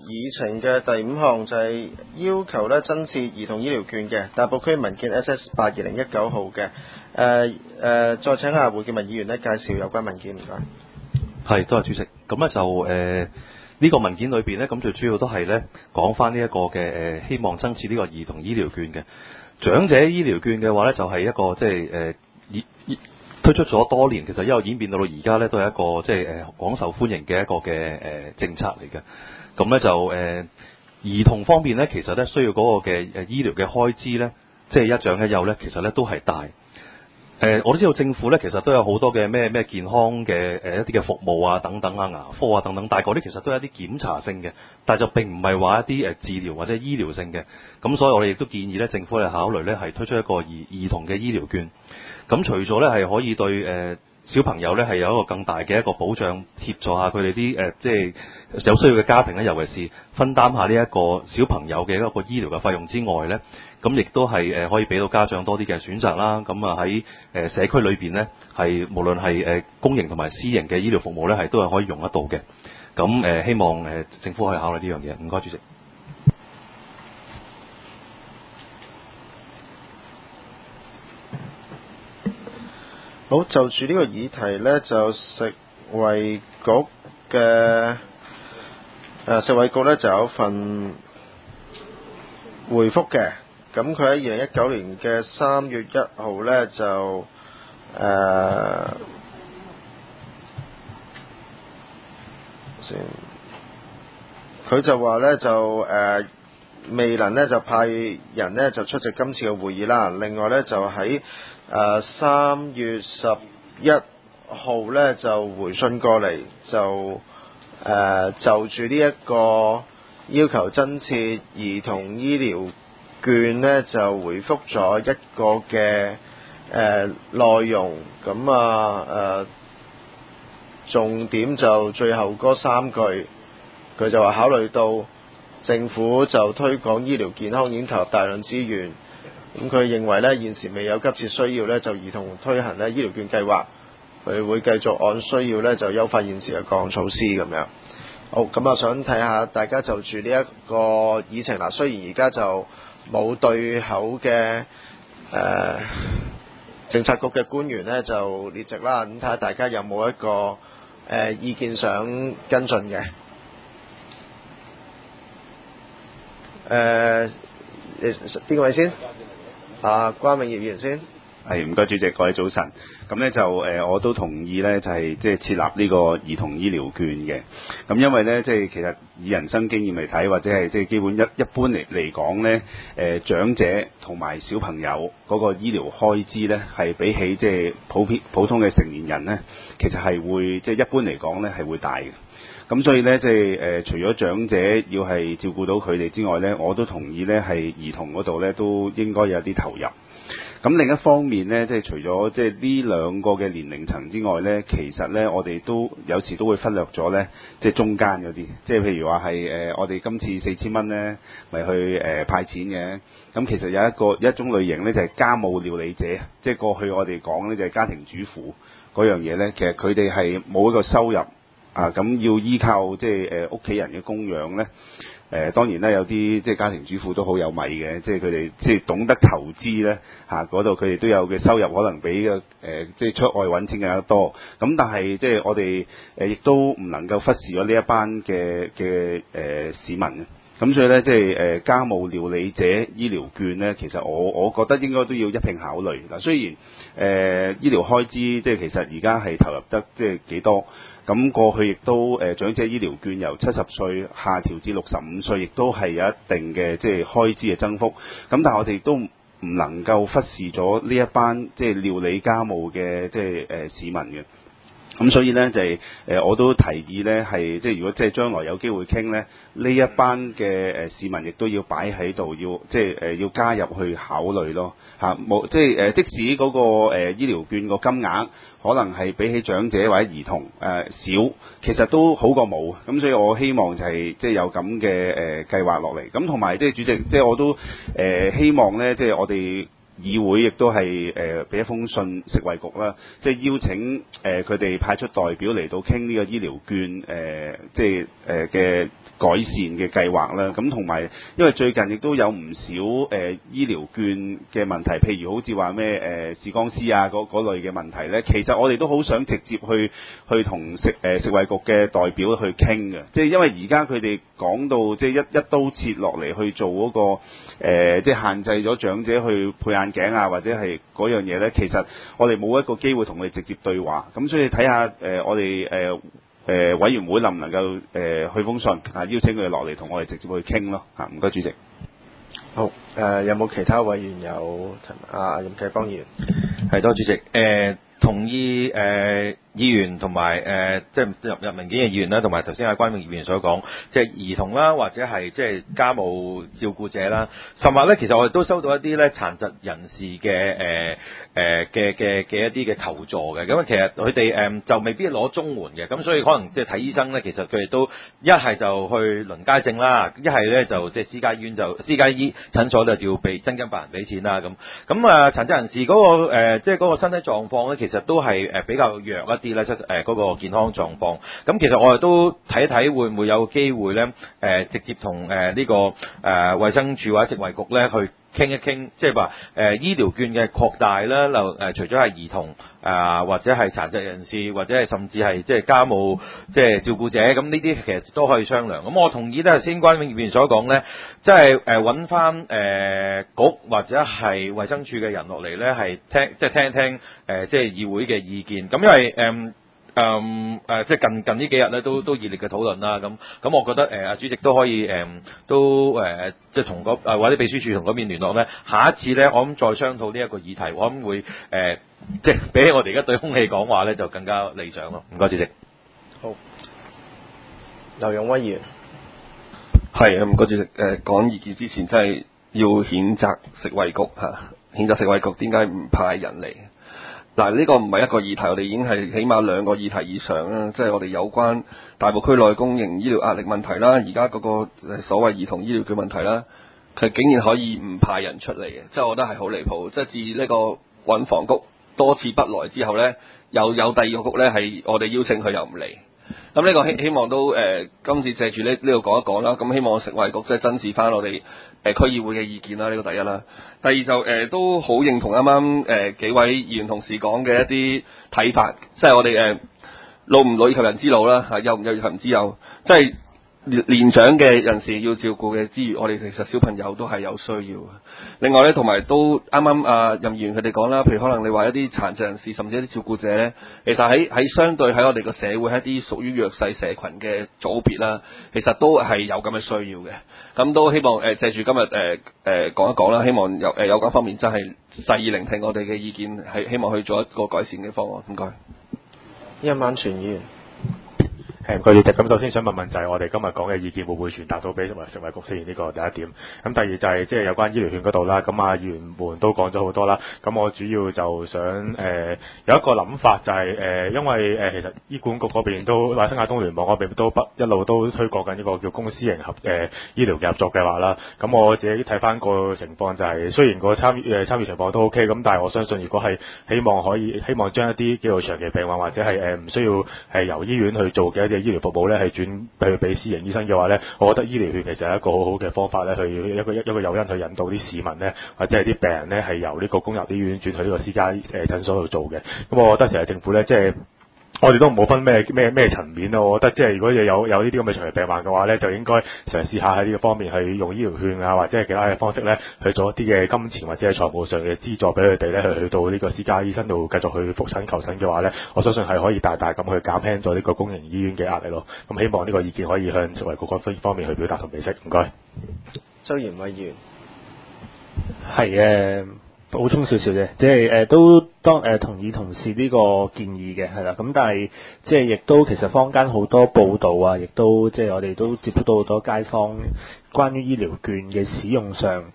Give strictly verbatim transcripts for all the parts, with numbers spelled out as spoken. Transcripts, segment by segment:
議程嘅第五項就係要求咧增設兒童醫療券嘅，大埔區文件 S S 八二零一九號嘅。誒誒，再請下胡健民議員咧介紹有關文件，唔該。 係，多謝主席。咁咧就誒呢、呃這個文件裏邊咧，咁最主要都係咧講翻呢一個嘅誒、呃，希望增設呢個兒童醫療券嘅長者醫療券嘅話咧，就係、是、一個即係誒醫推出咗多年，其實一路演變到到而家咧，都係一個即係誒廣受歡迎嘅一個嘅誒、呃、政策嚟嘅。咁咧就誒、呃、兒童方面咧，其實咧需要嗰個嘅誒醫療嘅開支咧，即係一長一幼咧，其實咧都係大。誒、呃，我都知道政府咧，其實都有好多嘅咩咩健康嘅誒、呃、一啲嘅服務啊，等等啊，牙科啊等等，但係嗰啲其實都係一啲檢查性嘅，但係就並唔係話一啲誒治療或者醫療性嘅。咁所以我哋亦都建議咧，政府係考慮咧係推出一個兒兒童嘅醫療券。咁除咗咧係可以對誒、呃、小朋友咧係有一個更大嘅一個保障，協助下佢哋啲誒即係有需要嘅家庭咧，尤其是分擔下呢一個小朋友嘅一個醫療嘅費用之外咧。咁亦都係誒可以俾到家長多啲嘅選擇啦。咁啊喺誒社區裏邊呢，係無論係誒公營同埋私營嘅醫療服務呢，係都係可以用得到嘅。咁誒希望誒政府可以考慮呢樣嘢。唔該，主席。 好，就住呢個議題呢，就食衞局嘅誒食衞局呢就有份回覆嘅。咁佢喺二零一九年嘅三月一號呢，就誒先，佢就話呢，就誒、呃、未能呢，就派人呢，就出席今次嘅會議啦。另外呢，就喺誒三月十一號呢，就回信過嚟，就誒、呃、就住呢一個要求增設兒童醫療券呢，就回覆咗一個嘅誒內容。咁啊誒重點就最後嗰三句，佢就話考慮到政府就推廣醫療健康已經投入大量資源，咁佢認為呢，現時未有急切需要呢，就兒童推行呢醫療券計劃，佢會繼續按需要呢，就優化現時嘅各項措施咁樣。好，咁啊想睇下大家就住呢一個議程啦。雖然而家就冇對口嘅誒、呃、政策局嘅官員呢，就列席啦，咁睇下大家有冇一個誒、呃、意見想跟進嘅。誒邊個位先？啊，關永業議員先。 係，唔該主席，各位早晨。咁呢就誒、呃，我都同意呢，就係即係設立呢個兒童醫療券嘅。咁因為呢，即係其實以人生經驗嚟睇，或者係即係基本一一般嚟嚟講呢，誒、呃、長者同埋小朋友嗰個醫療開支呢，係比起即係普遍普通嘅成年人呢，其實係會即係一般嚟講呢係會大嘅。咁所以呢，即係誒，除咗長者要係照顧到佢哋之外呢，我都同意呢係兒童嗰度呢都應該有啲投入。咁另一方面呢，即係除咗即係呢兩個嘅年齡層之外呢，其實呢，我哋都有時都會忽略咗呢，即係中間嗰啲，即係譬如話係誒，我哋今次四千蚊呢咪去誒、呃、派錢嘅。咁其實有一個一種類型呢，就係家務料理者，即係過去我哋講呢，就係家庭主婦嗰樣嘢呢，其實佢哋係冇一個收入。啊，咁要依靠即係誒屋企人嘅供養咧，誒、呃、當然啦，有啲即係家庭主婦都好有米嘅，即係佢哋即係懂得投資咧嚇，嗰度佢哋都有嘅收入，可能比嘅誒、呃、即係出外揾錢更加多。咁但係即係我哋誒亦都唔能夠忽視咗呢一班嘅嘅誒市民嘅。咁所以咧，即係誒家務料理者醫療券咧，其實我我覺得應該都要一併考慮。嗱，雖然誒、呃、醫療開支即係其實而家係投入得即係幾多，咁過去亦都誒、呃、長者醫療券由七十歲下調至六十五歲，亦都係有一定嘅即係開支嘅增幅。咁但係我哋都唔能夠忽視咗呢一班即係料理家務嘅即係誒、呃、市民嘅。咁所以呢，就係、是、誒、呃，我都提議呢，係即係如果即係將來有機會傾呢，呢一班嘅誒市民亦都要擺喺度，要即係誒、呃、要加入去考慮咯嚇。冇、啊、即係誒、呃，即使嗰、那個誒、呃、醫療券個金額可能係比起長者或者兒童誒、呃、少，其實都好過冇。咁所以我希望就係、是、即係有咁嘅誒計劃落嚟。咁同埋即係主席，即係我都誒、呃、希望呢，即係我哋。 議會亦都係誒俾一封信食衞局啦，即係邀請誒佢哋派出代表嚟到傾呢個醫療券誒、呃，即係誒嘅改善嘅計劃啦。咁同埋因為最近亦都有唔少誒、呃、醫療券嘅問題，譬如好似話咩誒視光師啊嗰嗰類嘅問題咧，其實我哋都好想直接去去同食誒、呃、食衞局嘅代表去傾嘅，即係因為而家佢哋講到即係一一刀切落嚟去做嗰、那個、呃、即係限制咗長者去配眼鏡啊，或者係嗰樣嘢咧，其實我哋冇一個機會同佢哋直接對話，咁所以睇下誒我哋誒誒委員會能唔能夠誒、呃、去封信啊，邀請佢哋落嚟同我哋直接去傾咯嚇，唔該主席。 好誒、呃，有冇其他委員有提問？啊，任啟邦議員。 係多謝主席誒、呃，同意誒。呃議員同埋誒，即係入入民建嘅議員啦，同埋頭先阿關永議員所講，即係兒童啦，或者係即係家務照顧者啦，甚至咧，其實我哋都收到一啲咧殘疾人士嘅誒誒嘅嘅嘅一啲嘅求助嘅，咁其實佢哋誒就未必攞綜援嘅，咁所以可能即係睇醫生咧，其實佢哋都一係就去輪街症啦，一係咧就即係私家醫院就私家醫診所就要俾真金白銀俾錢啦，咁咁啊殘疾人士嗰、嗰個誒即係嗰個身體狀況咧，其實都係誒比較弱一啲。咧即係嗰個健康狀況，咁其實我哋都睇一睇會唔會有機會咧，誒、呃、直接同誒呢個誒衛生署或者食衞局咧去傾一傾，即係話誒醫療券嘅擴大啦，就、呃、誒除咗係兒童啊、呃、或者係殘疾人士，或者係甚至係即係家務即係照顧者，咁呢啲其實都可以商量。咁我同意咧，先關永議員所講咧，即係誒揾翻誒局或者係衛生署嘅人落嚟咧，係聽即係聽一聽誒、呃、即係議會嘅意見。咁因為誒。呃誒誒、嗯呃，即係近近呢幾日咧，都都熱烈嘅討論啦。咁咁，我覺得誒阿、呃、主席都可以誒、呃，都誒、呃、即係同嗰誒或者秘書處同嗰邊聯絡咧。下一次咧，我諗再商討呢一個議題，我諗會誒、呃，即係比起我哋而家對空氣講話咧，就更加理想咯。唔該，主席。 好，劉勇威議員。 係啊，唔該主席。誒、呃、講意見之前，真係要譴責食衞局嚇、啊，譴責食衞局點解唔派人嚟？嗱，呢個唔係一個議題，我哋已經係起碼兩個議題以上啦，即係我哋有關大埔區內公營醫療壓力問題啦，而家嗰個所謂兒童醫療嘅問題啦，佢竟然可以唔派人出嚟嘅，即係我覺得係好離譜。即係自呢個運房局多次不來之後呢，又有第二個局呢係我哋邀請佢又唔嚟。咁呢個希希望都誒、呃、今次借住呢呢度講一講啦。咁希望食衞局即係珍視翻我哋誒、呃、區議會嘅意見啦。呢個第一啦。第二就誒、呃、都好認同啱啱誒幾位議員同事講嘅一啲睇法，即係我哋誒、呃、老唔老以及人之老啦，嚇幼唔幼以及人之幼，即係年長嘅人士要照顧嘅之餘，我哋其實小朋友都係有需要嘅。另外咧，同埋都啱啱啊任議員佢哋講啦，譬如可能你話一啲殘疾人士，甚至一啲照顧者咧，其實喺喺相對喺我哋個社會係一啲屬於弱勢社群嘅組別啦，其實都係有咁嘅需要嘅。咁都希望誒、呃、借住今日誒誒講一講啦，希望有誒、呃、有關方面真係細意聆聽我哋嘅意見，係希望去做一個改善嘅方案。唔該。 一萬全議員。 誒，個主席，咁首先想問問就係我哋今日講嘅意見會唔會傳達到俾食衞局先？呢個第一點。咁第二就係即係有關醫療券嗰度啦。咁啊議員們都講咗好多啦。咁我主要就想誒、呃、有一個諗法就係、是、誒、呃，因為誒、呃、其實醫管局嗰邊都或者新界東聯網嗰邊都不一路都推廣緊呢個叫公私營合誒、呃、醫療嘅合作計劃啦。咁我自己睇翻個情況就係、是，雖然個參與誒參與情況都 OK，咁但係我相信如果係希望可以希望將一啲叫做長期病患或者係誒唔需要係由醫院去做嘅一啲醫療服務咧係轉去俾私營醫生嘅話咧，我覺得醫療券其實係一個好好嘅方法咧，去一個一個誘因去引導啲市民咧，或者係啲病人咧係由呢個公立醫院轉去呢個私家誒診所度做嘅。咁我覺得其實政府咧即係。我哋都冇分咩咩咩層面咯，我覺得即係如果有有呢啲咁嘅長期病患嘅話咧，就應該嘗試下喺呢個方面去用醫療券啊，或者係其他嘅方式咧，去做一啲嘅金錢或者係財務上嘅資助俾佢哋咧，去去到呢個私家醫生度繼續去復診求診嘅話咧，我相信係可以大大咁去減輕咗呢個公營醫院嘅壓力咯。咁希望呢個意見可以向食衞局嗰方面去表達同解釋。唔該。 周賢偉議員。 係誒。補充少少啫，即係誒、呃、都當誒、呃、同意同事呢個建議嘅，係啦。咁但係即係亦都其實坊間好多報道啊，亦都即係我哋都接觸到好多街坊關於醫療券嘅使用上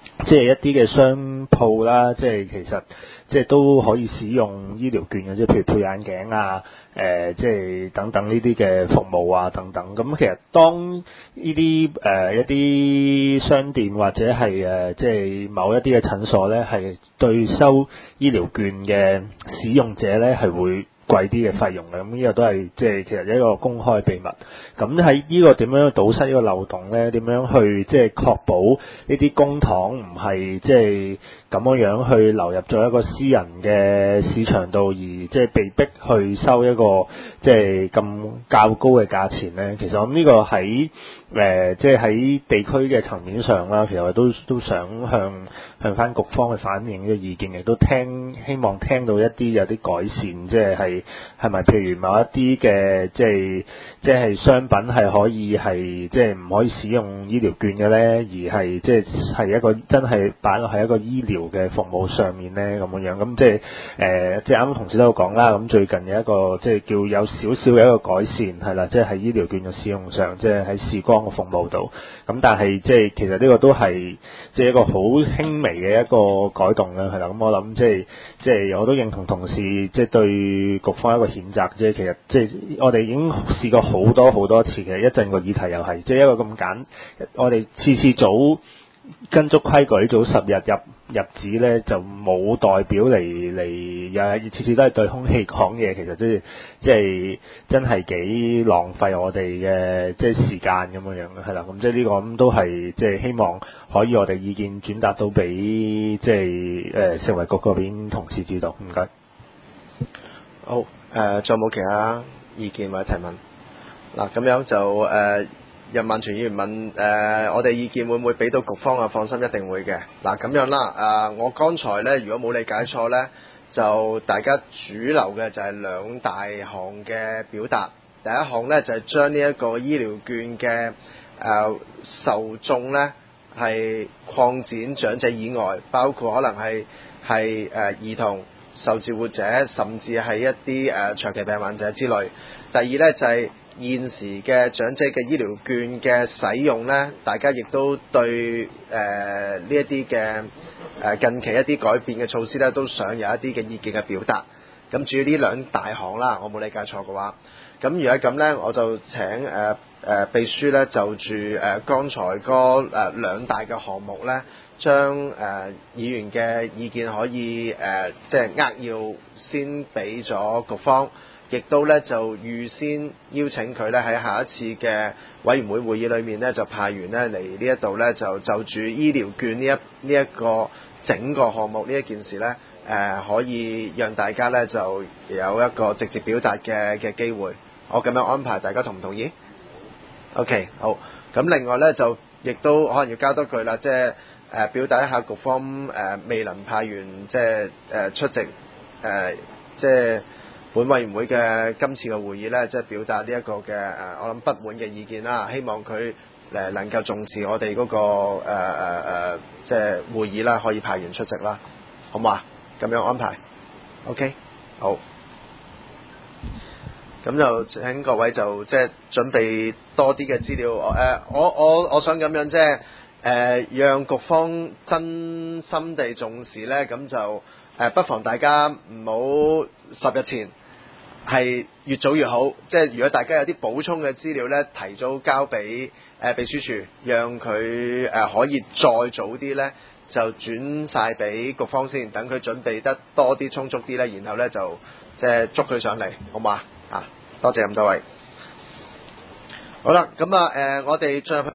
即係一啲嘅商鋪啦，即係其實即係都可以使用醫療券嘅，即係譬如配眼鏡啊，誒、呃，即係等等呢啲嘅服務啊，等等。咁其實當呢啲誒一啲商店或者係誒、呃、即係某一啲嘅診所咧，係對收醫療券嘅使用者咧係會貴啲嘅費用嘅，咁呢個都係即係其實一個公開秘密。咁喺呢個點樣堵塞呢個漏洞咧？點樣去即係確保呢啲公帑唔係即係咁樣樣去流入咗一個私人嘅市場度，而即係被逼去收一個即係咁較高嘅價錢咧？其實我諗呢個喺誒即係喺地區嘅層面上啦，其實我都都想向向翻局方去反映呢個意見，亦都聽希望聽到一啲有啲改善，即係係係咪譬如某一啲嘅即係即係商品係可以係即係唔可以使用醫療券嘅咧，而係即係係一個真係擺落喺一個醫療嘅服務上面咧咁樣樣。咁即係誒即係啱啱同事都有講啦，咁最近有一個即係叫有少少嘅一個改善係啦，即係喺醫療券嘅使用上，即係喺視光嘅服務度。咁但係即係其實呢個都係即係一個好輕微嘅一個改動啦，係啦。咁我諗即係即係我都認同同事即係對局方一個譴責啫。其實即係我哋已經試過好多好多次，其實一陣個議題又係即係一個咁簡，我哋次次早跟足規矩早十日入入紙咧，就冇代表嚟嚟，又係次次都係對空氣講嘢，其實即係即係真係幾浪費我哋嘅即係時間咁樣樣係啦。咁即係呢個咁都係即係希望可以我哋意見轉達到俾即係誒食衞局嗰邊同事知道。唔該。 好，誒、呃，仲有冇其他意見或者提問？嗱，咁樣就誒。呃任萬全議員問誒、呃，我哋意見會唔會俾到局方啊？放心，一定會嘅。嗱，咁樣啦，誒、呃，我剛才咧，如果冇理解錯咧，就大家主流嘅就係兩大項嘅表達。第一項咧就係將呢一個醫療券嘅誒、呃、受眾咧係擴展長者以外，包括可能係係誒兒童、受照顧者，甚至係一啲誒、呃、長期病患者之類。第二咧就係、是現時嘅長者嘅醫療券嘅使用呢，大家亦都對誒呢一啲嘅誒近期一啲改變嘅措施呢，都想有一啲嘅意見嘅表達。咁至於呢兩大項啦，我冇理解錯嘅話，咁如果咁呢，我就請誒誒、呃呃、秘書呢，就住誒、呃、剛才嗰誒兩大嘅項目呢，將誒、呃、議員嘅意見可以誒即係扼要先俾咗局方。亦都咧就預先邀請佢咧喺下一次嘅委員會會議裏面咧就派員咧嚟呢一度咧就就住醫療券呢一呢一個整個項目呢一件事咧誒、呃、可以讓大家咧就有一個直接表達嘅嘅機會。我咁樣安排，大家同唔同意 ？OK 好。咁另外咧就亦都可能要加多句啦，即係誒、呃、表達一下局方誒、呃、未能派員即係誒、呃、出席誒、呃、即係。本委員會嘅今次嘅會議呢，即係表達呢一個嘅誒，我諗不滿嘅意見啦。希望佢誒能夠重視我哋嗰個誒誒誒，即係會議啦，可以派員出席啦，好嘛？咁樣安排 ，OK，好。咁就請各位就即係準備多啲嘅資料。誒，我我我想咁樣即係誒，讓局方真心地重視呢，咁就誒，不妨大家唔好十日前。係越早越好，即係如果大家有啲補充嘅資料呢，提早交俾誒、呃、秘書處，讓佢誒、呃、可以再早啲呢，就轉晒俾局方先，等佢準備得多啲充足啲呢，然後呢，就即係捉佢上嚟，好嘛？啊，多謝咁多位。好啦，咁啊誒，我哋進入。